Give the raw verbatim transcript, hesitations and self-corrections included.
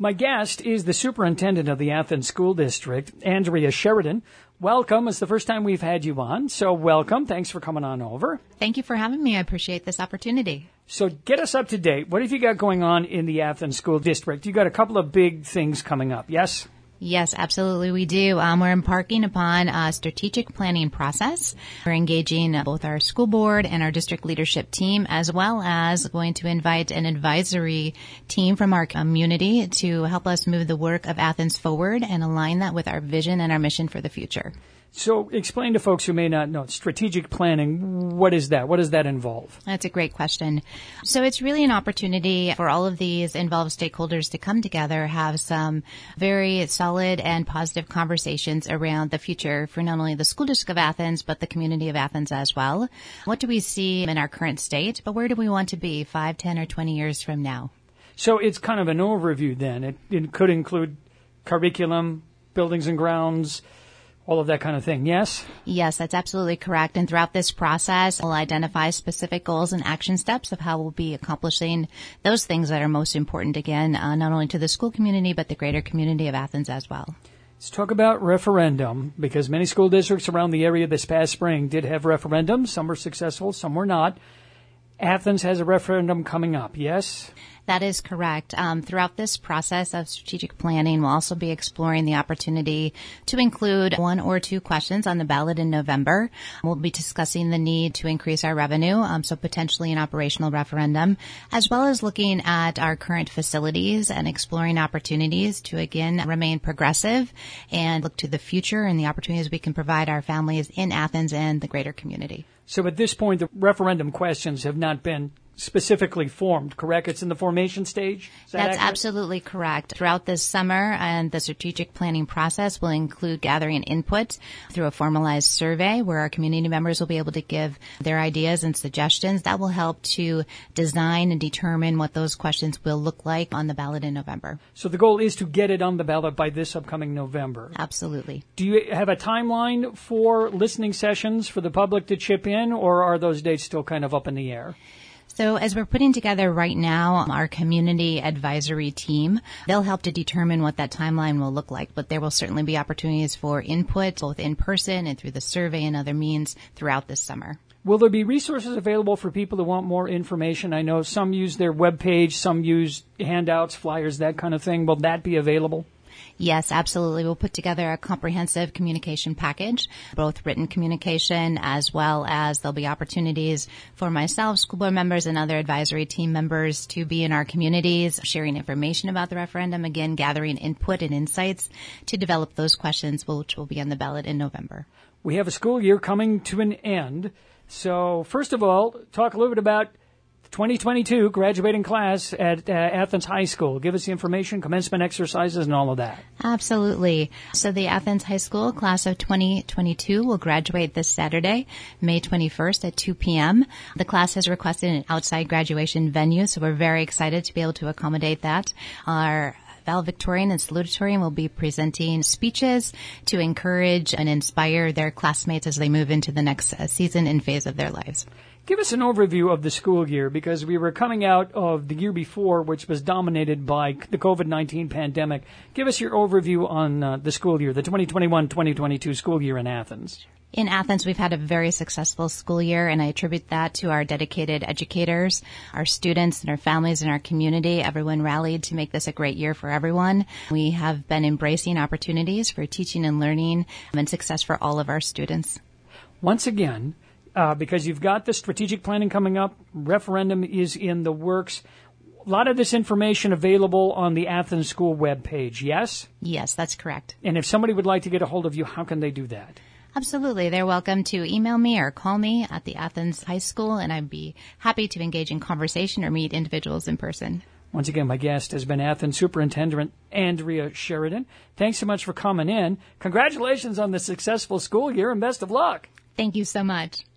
My guest is the superintendent of the Athens School District, Andrea Sheridan. Welcome. It's the first time we've had you on, so welcome. Thanks for coming on over. Thank you for having me. I appreciate this opportunity. So get us up to date. What have you got going on in the Athens School District? You got a couple of big things coming up, yes? Yes, absolutely we do. Um, we're embarking upon a strategic planning process. We're engaging both our school board and our district leadership team, as well as going to invite an advisory team from our community to help us move the work of Athens forward and align that with our vision and our mission for the future. So explain to folks who may not know, strategic planning, what is that? What does that involve? That's a great question. So it's really an opportunity for all of these involved stakeholders to come together, have some very solid and positive conversations around the future for not only the School District of Athens, but the community of Athens as well. What do we see in our current state, but where do we want to be five, ten, or twenty years from now? So it's kind of an overview then. It, it could include curriculum, buildings and grounds, all of that kind of thing, yes? Yes, that's absolutely correct. And throughout this process, we'll identify specific goals and action steps of how we'll be accomplishing those things that are most important, again, uh, not only to the school community, but the greater community of Athens as well. Let's talk about referendum, because many school districts around the area this past spring did have referendums. Some were successful, some were not. Athens has a referendum coming up, yes? That is correct. Um, throughout this process of strategic planning, we'll also be exploring the opportunity to include one or two questions on the ballot in November. We'll be discussing the need to increase our revenue, um, so potentially an operational referendum, as well as looking at our current facilities and exploring opportunities to, again, remain progressive and look to the future and the opportunities we can provide our families in Athens and the greater community. So at this point, the referendum questions have not been specifically formed, correct? It's in the formation stage? Is that That's accurate? absolutely correct. Throughout this summer and the strategic planning process will include gathering input through a formalized survey where our community members will be able to give their ideas and suggestions. That will help to design and determine what those questions will look like on the ballot in November. So the goal is to get it on the ballot by this upcoming November. Absolutely. Do you have a timeline for listening sessions for the public to chip in, or are those dates still kind of up in the air? So as we're putting together right now our community advisory team, they'll help to determine what that timeline will look like. But there will certainly be opportunities for input, both in person and through the survey and other means throughout this summer. Will there be resources available for people who want more information? I know some use their webpage, some use handouts, flyers, that kind of thing. Will that be available? Yes, absolutely. We'll put together a comprehensive communication package, both written communication as well as there'll be opportunities for myself, school board members, and other advisory team members to be in our communities, sharing information about the referendum, again, gathering input and insights to develop those questions, which will be on the ballot in November. We have a school year coming to an end. So first of all, talk a little bit about twenty twenty-two graduating class at uh, Athens High School. Give us the information, commencement exercises, and all of that. Absolutely. So the Athens High School class of twenty twenty-two will graduate this Saturday, May twenty-first at two p.m. The class has requested an outside graduation venue, so we're very excited to be able to accommodate that. Our valedictorian and salutatorian will be presenting speeches to encourage and inspire their classmates as they move into the next uh, season and phase of their lives. Give us an overview of the school year, because we were coming out of the year before, which was dominated by the covid nineteen pandemic. Give us your overview on uh, the school year, the twenty twenty-one twenty twenty-two school year in Athens. In Athens, we've had a very successful school year, and I attribute that to our dedicated educators, our students, and our families, and our community. Everyone rallied to make this a great year for everyone. We have been embracing opportunities for teaching and learning and success for all of our students. Once again, uh, because you've got the strategic planning coming up, referendum is in the works. A lot of this information available on the Athens School webpage, yes? Yes, that's correct. And if somebody would like to get a hold of you, how can they do that? Absolutely. They're welcome to email me or call me at the Athens High School, and I'd be happy to engage in conversation or meet individuals in person. Once again, my guest has been Athens Superintendent Andrea Sheridan. Thanks so much for coming in. Congratulations on the successful school year, and best of luck. Thank you so much.